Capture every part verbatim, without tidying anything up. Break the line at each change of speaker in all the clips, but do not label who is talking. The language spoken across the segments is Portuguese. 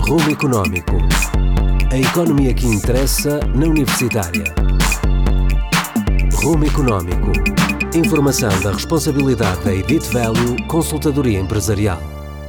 Rumo Económico. A economia que interessa na Universitária. Rumo Económico. Informação da responsabilidade da Edit Value Consultadoria Empresarial.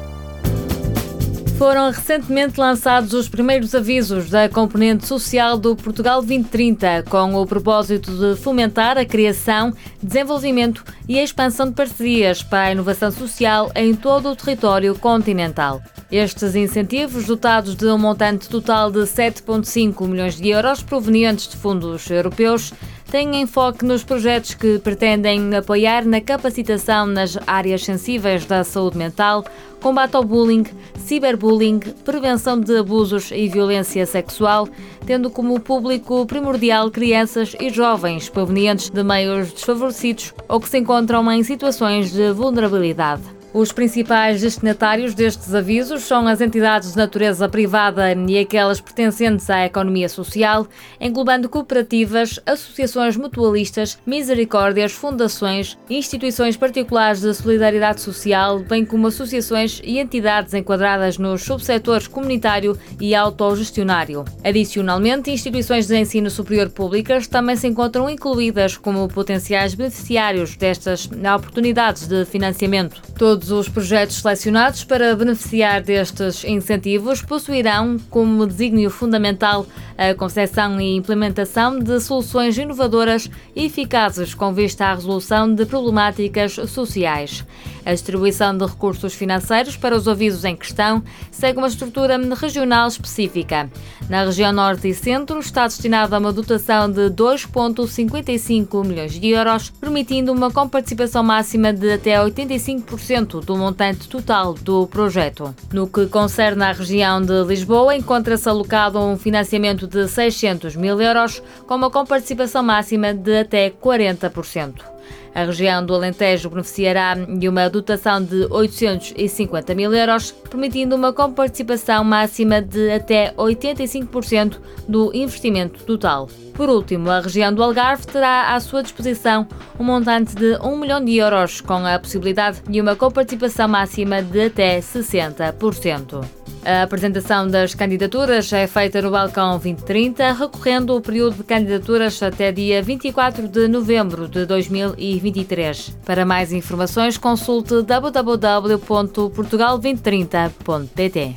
Foram recentemente lançados os primeiros avisos da componente social do Portugal vinte trinta, com o propósito de fomentar a criação, desenvolvimento e a expansão de parcerias para a inovação social em todo o território continental. Estes incentivos, dotados de um montante total de sete vírgula cinco milhões de euros provenientes de fundos europeus, têm enfoque nos projetos que pretendem apoiar na capacitação nas áreas sensíveis da saúde mental, combate ao bullying, ciberbullying, prevenção de abusos e violência sexual, tendo como público primordial crianças e jovens provenientes de meios desfavorecidos ou que se encontram em situações de vulnerabilidade. Os principais destinatários destes avisos são as entidades de natureza privada e aquelas pertencentes à economia social, englobando cooperativas, associações mutualistas, misericórdias, fundações, instituições particulares de solidariedade social, bem como associações e entidades enquadradas nos subsetores comunitário e autogestionário. Adicionalmente, instituições de ensino superior públicas também se encontram incluídas como potenciais beneficiários destas oportunidades de financiamento. Todos Todos os projetos selecionados para beneficiar destes incentivos possuirão como desígnio fundamental a concepção e implementação de soluções inovadoras e eficazes com vista à resolução de problemáticas sociais. A distribuição de recursos financeiros para os avisos em questão segue uma estrutura regional específica. Na região Norte e Centro está destinado a uma dotação de dois vírgula cinquenta e cinco milhões de euros, permitindo uma comparticipação máxima de até oitenta e cinco por cento do montante total do projeto. No que concerne à região de Lisboa, encontra-se alocado um financiamento de seiscentos mil euros, com uma comparticipação máxima de até quarenta por cento. A região do Alentejo beneficiará de uma dotação de oitocentos e cinquenta mil euros, permitindo uma comparticipação máxima de até oitenta e cinco por cento do investimento total. Por último, a região do Algarve terá à sua disposição um montante de um milhão de euros, com a possibilidade de uma comparticipação máxima de até sessenta por cento. A apresentação das candidaturas é feita no Balcão vinte trinta, recorrendo o período de candidaturas até dia vinte e quatro de novembro de dois mil e vinte e três. Para mais informações, consulte w w w ponto portugal vinte trinta ponto p t.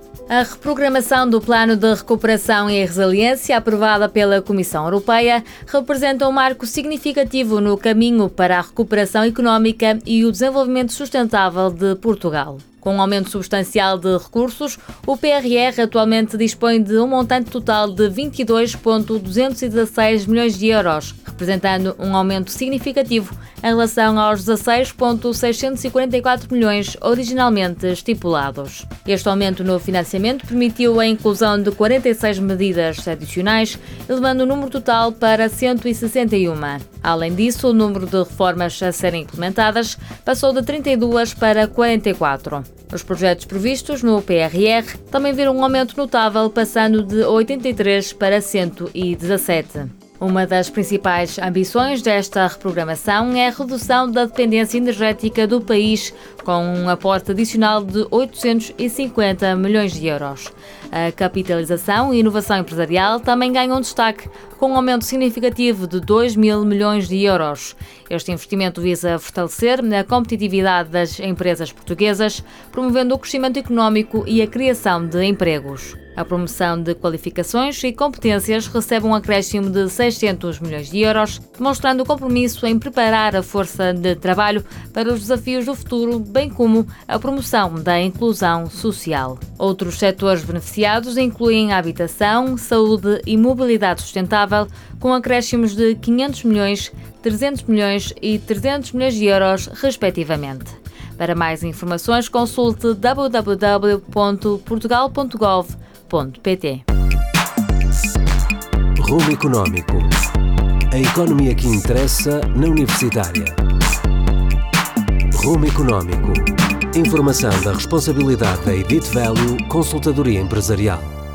A reprogramação do Plano de Recuperação e Resiliência, aprovada pela Comissão Europeia, representa um marco significativo no caminho para a recuperação económica e o desenvolvimento sustentável de Portugal. Com um aumento substancial de recursos, o P R R atualmente dispõe de um montante total de vinte e dois vírgula duzentos e dezasseis milhões de euros, representando um aumento significativo em relação aos dezasseis vírgula seiscentos e quarenta e quatro milhões originalmente estipulados. Este aumento no financiamento permitiu a inclusão de quarenta e seis medidas adicionais, elevando o número total para cento e sessenta e uma. Além disso, o número de reformas a serem implementadas passou de trinta e duas para quarenta e quatro. Os projetos previstos no P R R também viram um aumento notável, passando de oitenta e três para cento e dezassete. Uma das principais ambições desta reprogramação é a redução da dependência energética do país, com um aporte adicional de oitocentos e cinquenta milhões de euros. A capitalização e inovação empresarial também ganham destaque, com um aumento significativo de dois mil milhões de euros. Este investimento visa fortalecer a competitividade das empresas portuguesas, promovendo o crescimento económico e a criação de empregos. A promoção de qualificações e competências recebe um acréscimo de seiscentos milhões de euros, demonstrando o compromisso em preparar a força de trabalho para os desafios do futuro, bem como a promoção da inclusão social. Outros setores beneficiados incluem a habitação, saúde e mobilidade sustentável, com acréscimos de quinhentos milhões, trezentos milhões e trezentos milhões de euros, respectivamente. Para mais informações, consulte w w w ponto portugal ponto gov ponto p t.
Rumo Económico. A economia que interessa na Universitária. Rumo Económico. Informação da responsabilidade da Edit Value Consultadoria Empresarial.